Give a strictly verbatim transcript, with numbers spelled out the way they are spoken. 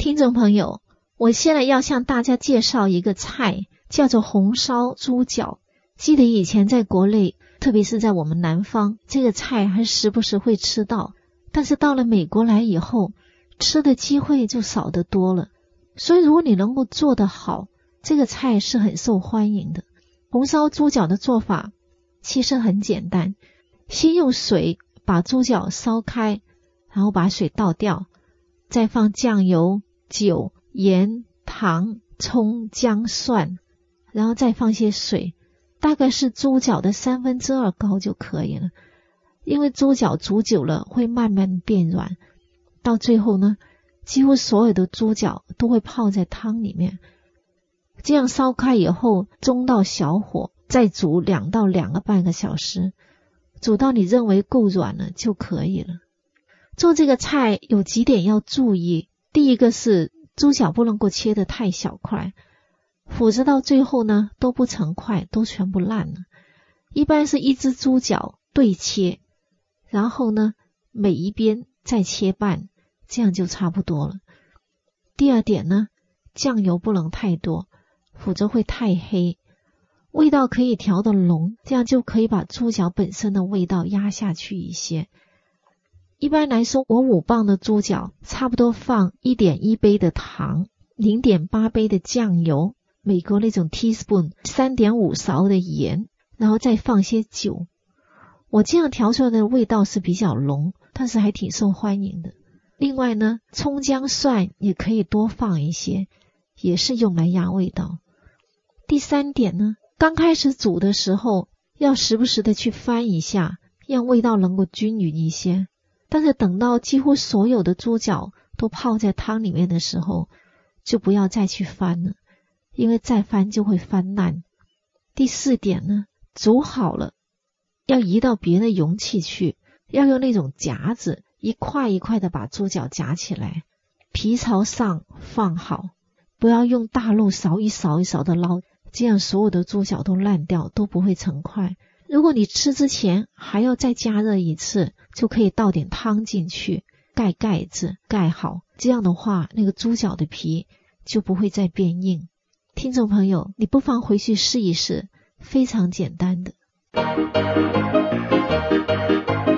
听众朋友，我现在要向大家介绍一个菜，叫做红烧猪脚。记得以前在国内，特别是在我们南方，这个菜还时不时会吃到，但是到了美国来以后，吃的机会就少得多了。所以如果你能够做得好，这个菜是很受欢迎的。红烧猪脚的做法其实很简单，先用水把猪脚烧开，然后把水倒掉，再放酱油、酒、盐、糖、葱、姜、蒜，然后再放些水，大概是猪脚的三分之二高就可以了。因为猪脚煮久了会慢慢变软，到最后呢，几乎所有的猪脚都会泡在汤里面。这样烧开以后，中到小火再煮两到两个半个小时，煮到你认为够软了就可以了。做这个菜有几点要注意，第一个是猪脚不能够切得太小块，否则到最后呢都不成块，都全部烂了。一般是一只猪脚对切，然后呢每一边再切半，这样就差不多了。第二点呢，酱油不能太多，否则会太黑，味道可以调得浓，这样就可以把猪脚本身的味道压下去一些。一般来说，我五磅的猪脚差不多放 一点一 杯的糖， 零点八 杯的酱油，美国那种 teaspoon， 三点五 勺的盐，然后再放些酒。我这样调出来的味道是比较浓，但是还挺受欢迎的。另外呢，葱姜蒜也可以多放一些，也是用来压味道。第三点呢，刚开始煮的时候要时不时的去翻一下，让味道能够均匀一些。但是等到几乎所有的猪脚都泡在汤里面的时候，就不要再去翻了，因为再翻就会翻烂。第四点呢，煮好了要移到别的容器去，要用那种夹子一块一块的把猪脚夹起来，皮朝上放好，不要用大漏勺一勺一勺的捞，这样所有的猪脚都烂掉，都不会成块。如果你吃之前还要再加热一次，就可以倒点汤进去，盖盖子盖好，这样的话那个猪脚的皮就不会再变硬。听众朋友，你不妨回去试一试，非常简单的。